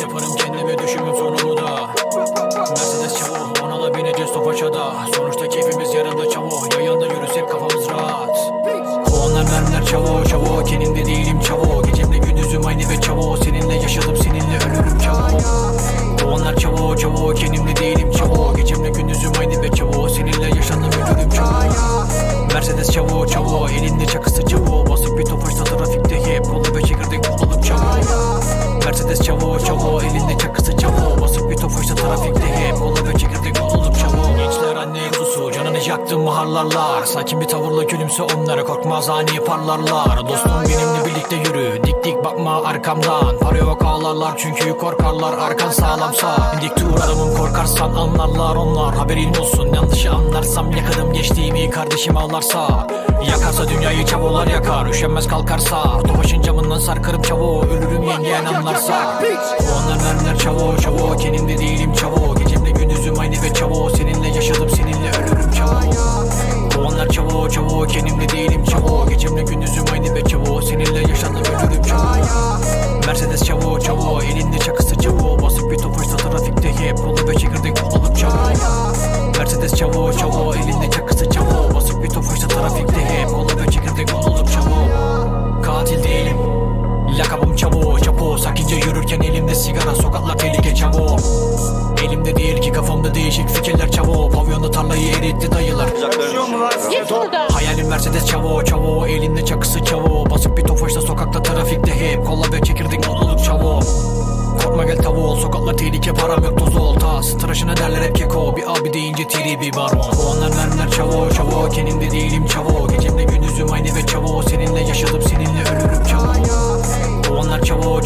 Yaparım kendime düşümün sonunu da. Mercedes çavo, ona da bineceğiz Tofaşa'da. Sonuçta keyfimiz yarında çavo, yayında yürüsek kafamız rahat. Kovanlar mermiler çavo çavo, kendimde değilim çavo. Gecemle gündüzüm aynı ve çavo, seninle yaşadım seninle ölürüm çavo. Kovanlar çavo çavo, kendimde değilim çavo. Gecemle gündüzüm aynı ve çavo, seninle yaşadım ölürüm çavo. Mercedes çavo çavo, elinde çakısı çavo. Basık bir Tofaş'ta trafikte hep kola ve çekirdek bulalım çavo. Mercedes çavo çavo, elinde çakısı çavo. Basık bir Tofaş'ta trafikte hep kola ve çekirdek bulalım çavo. Gençler anne kuzusu, canını yaktım maharlarlar. Sakin bir tavırla gülümse onlara, korkmaz ani parlarlar. Dostum benimle birlikte yürü, dik dik bakma arkamdan. Para yok ağlarlar çünkü korkarlar, arkan sağlamsa. Dik dur adamım, korkarsan anlarlar onlar. Haberin olsun, yanlışı anlarsam yakarım geçtiğimi, kardeşim ağlarsa. Yakarsa dünyayı çavolar yakar, üşenmez kalkarsa. Tofaşın camından sarkarım çavo, ölürüm yengeyen anlarsa. Kovanlar mermiler çavo çavo, kendimde değilim çavo. Gecemle gündüzüm aynı ve çavo, seninle yaşadım seninle ölürüm çavo. Kovanlar çavo çavo, kendimde değilim çavo. Gecemle gündüzüm aynı ve çavo, seninle yaşadım ölürüm çavo. Mercedes çavo çavo, elinde çakısı çavo. Basık bir Tofaş'ta trafikte hep kola ve çekirdek bulalım çavo. Mercedes çavo çavo, elinde çakısı çavo. Basık bir Tofaş'ta trafikte hep kola ve çekirdek bulalım çavo. Katil değilim, lakabım çavo çavo. Sakince yürürken elimde sigara, sokaklar tehlike çavo. Elimde değil ki kafamda değişik fikirler çavo. Pavyonda tarlayı eritti dayılar. Hayalim Mercedes çavo çavo, elinde çakısı çavo. Basık bir Tofaş'ta sokakta trafikte hep kola ve çekirdek mutluluk çavo. Korkma gel tavuğul, sokaklar tehlike, param yok toz ol tas. Tıraşına derler hep keko, bir abi deyince tribi baron. Kovanlar mermiler çavo çavo, kendimde değilim çavo. Gecemle gündüzüm aynı ve çavo, seninle yaşadım seninle ölürüm çavo. Kovanlar çavo